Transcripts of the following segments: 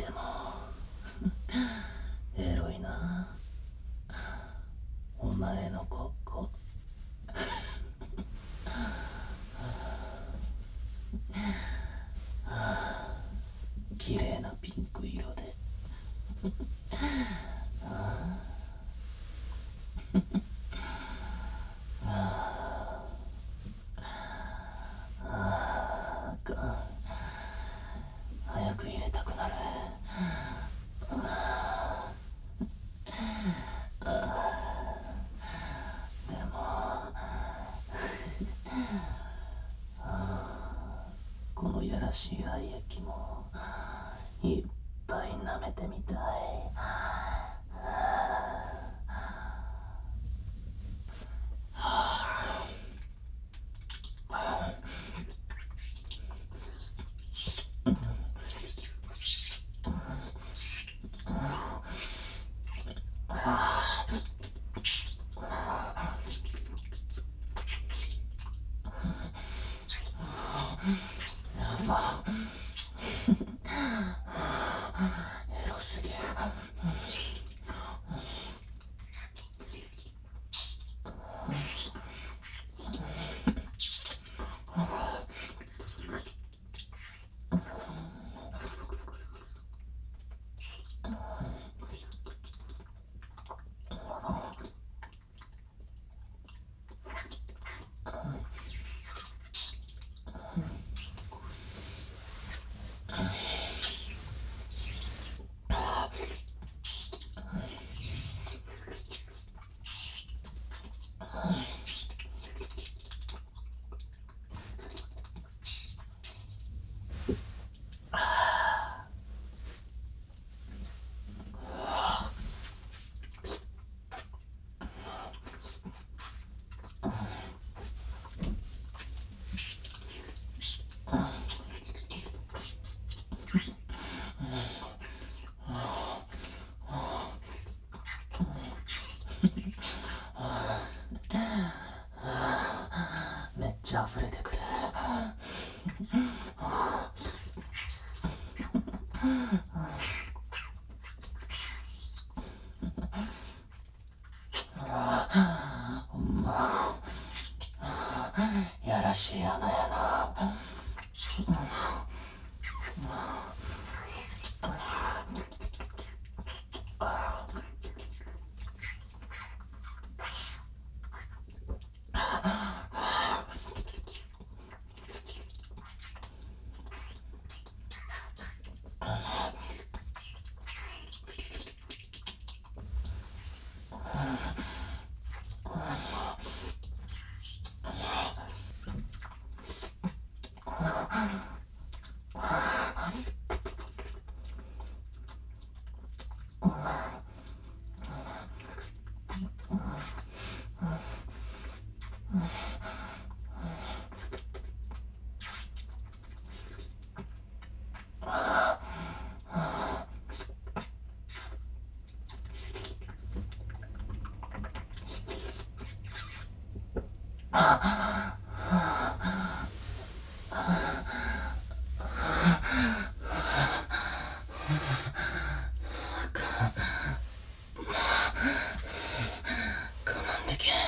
でもエロいなお前のここ。綺麗なピンク色で早く入れたくなる。でもこのやらしい愛液もいっぱい舐めてみたい。やば、エロすぎる。めっちゃ溢れてくる。ほんまやらしい穴やな。我慢できん。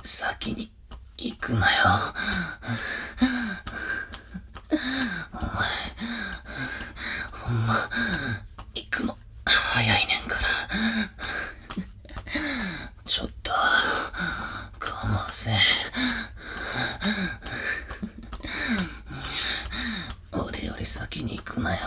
先に行くなよ。お前、ほんま、行くの早いねんから。ちょっと、我慢せ。俺より先に行くなよ。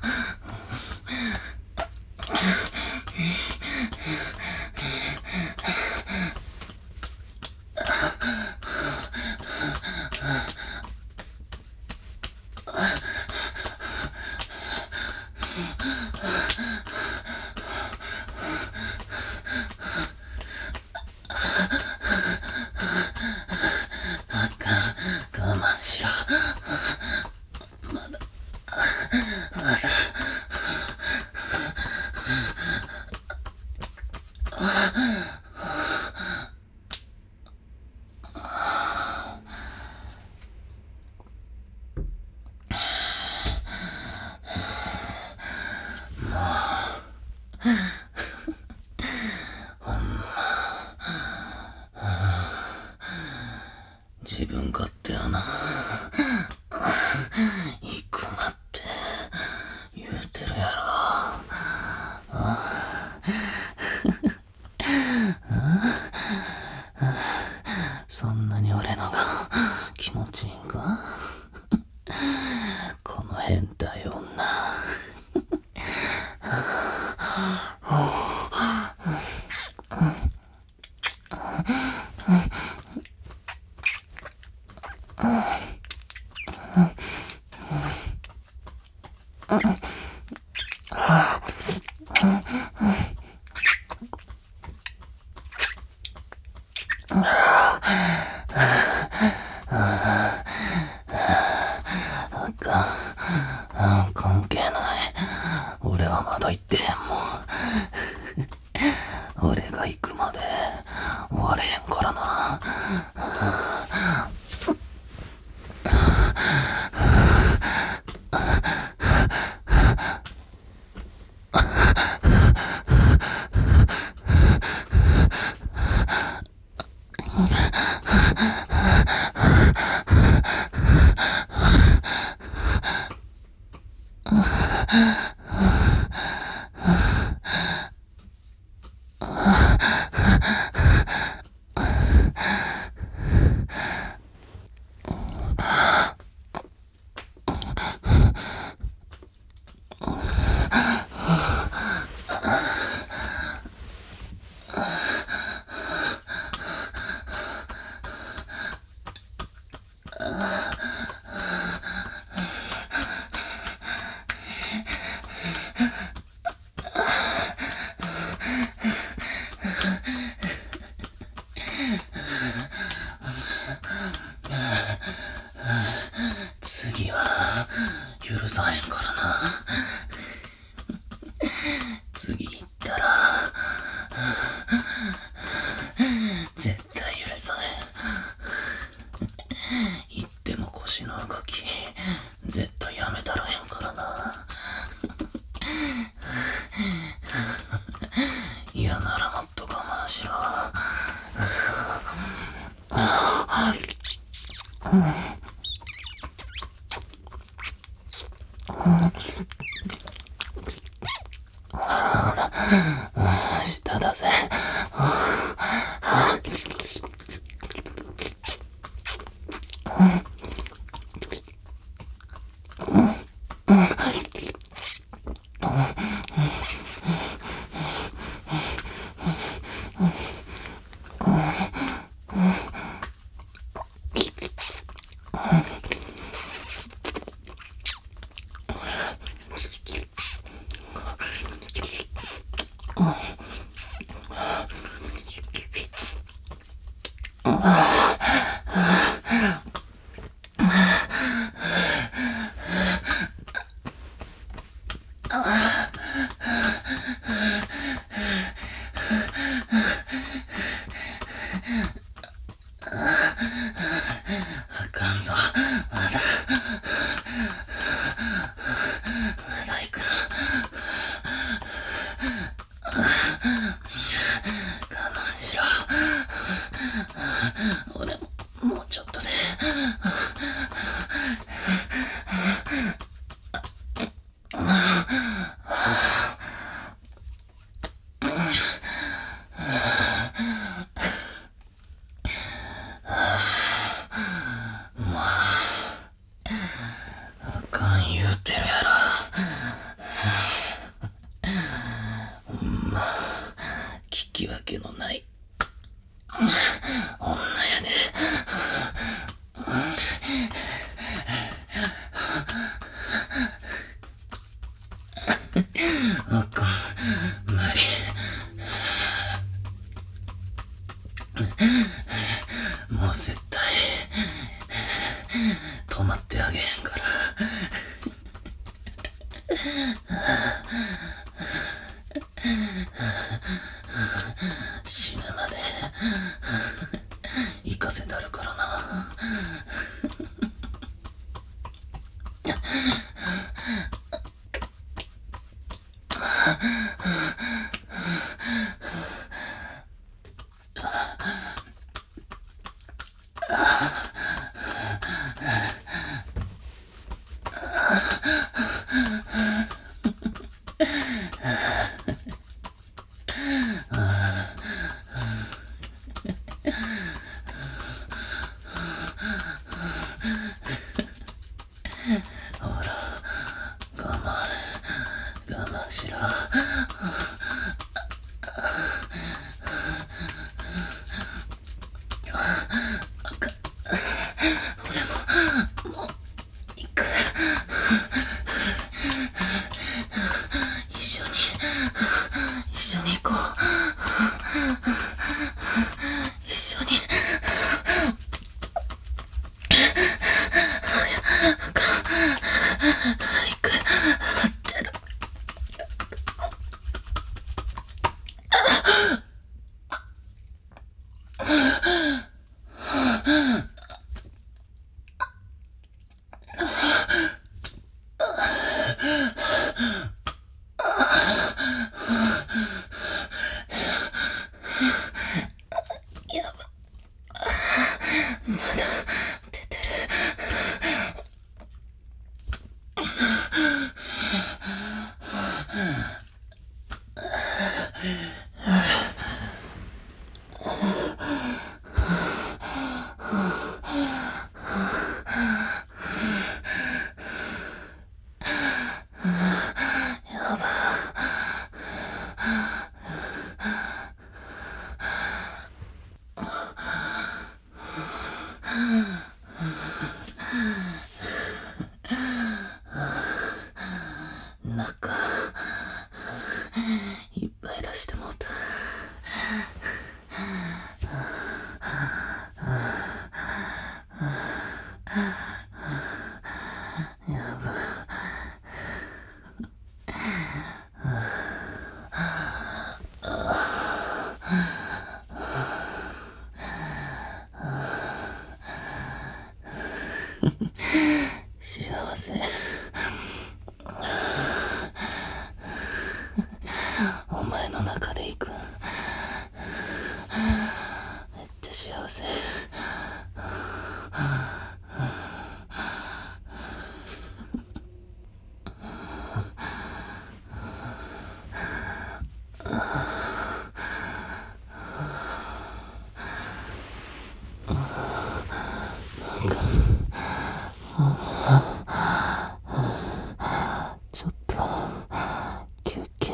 あかん、我慢しろ。まだ。自分勝手やな。行くなって言うてるやろ。そんなに俺のが気持ちいいんか？この変態女。関係ない。俺はまだ行ってへんもん。俺が行くまで終われへんからな。次は許さへんからな。次行ったら絶対許さへん。行っても腰の動き絶対やめたらへんからな。嫌ならもっと我慢しろ。下だぜ。あかんぞ。まだ行く。我慢しろ。 もう絶対止まってあげへんから。死ぬまで行かせたるからな。ほら、我慢しろ。俺もう行く。一緒に行こう。一緒に。行く。てる。やば。まだ出てる。やば。中いっぱい出してもうた。やば。幸せ。お前の中で行く。めっちゃ幸せ。ちょっと休憩。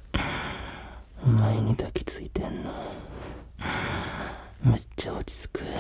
お前に抱きついてんのめっちゃ落ち着く。